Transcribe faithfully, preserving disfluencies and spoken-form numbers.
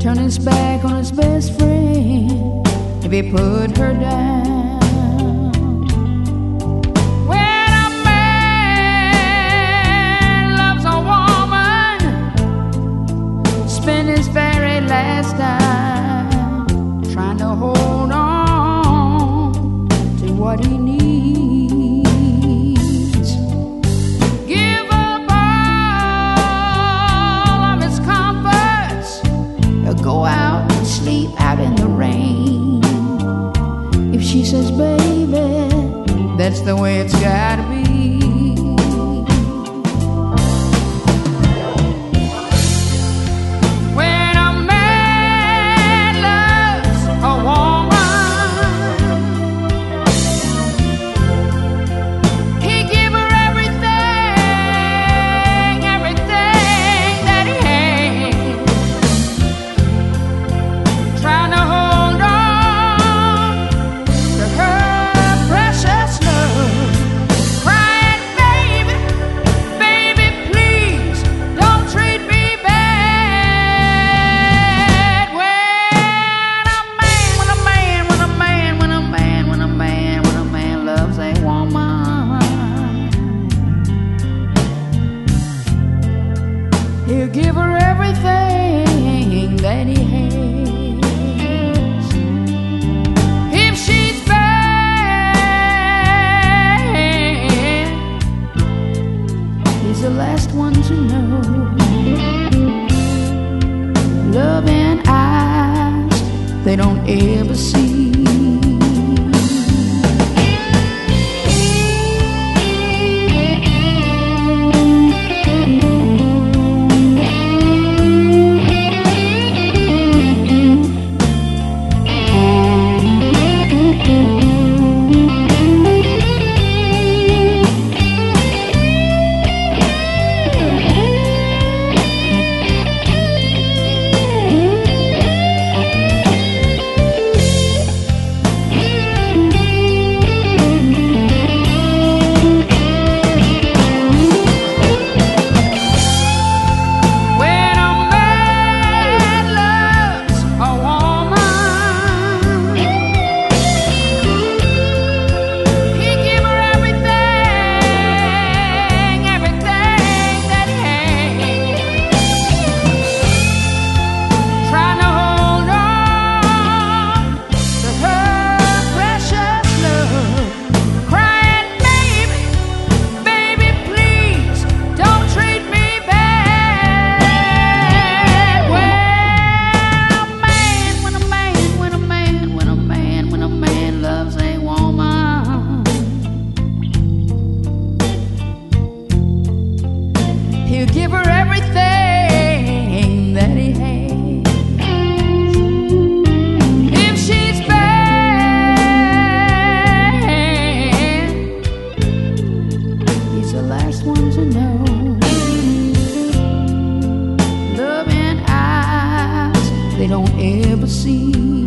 turn his back on his best friend if he put her down. When a man loves a woman, spend his very last dime trying to hold on to what he needs. Give up all of his comforts, or go out and sleep out in the rain. If she says, baby, that's the way it's gotta be. When a man loves a woman, he give her everything, everything that he has, trying to hold on to her precious love, crying, baby, baby, please don't treat me bad. When a man, when a man, when a man, when a man, when a man, when a man loves a woman, he'll give her everything that he has. If she's bad, he's the last one to know. Love and eyes they don't ever see. When a man loves a woman, he give her everything, everything that he has, trying to hold on to her precious love, crying, baby, baby, please don't treat me bad. When a man, when a man, when a man, when a man, when a man loves a woman, he'll give her everything that he has. If she's bad, he's the last one to know. Love and eyes they don't ever see.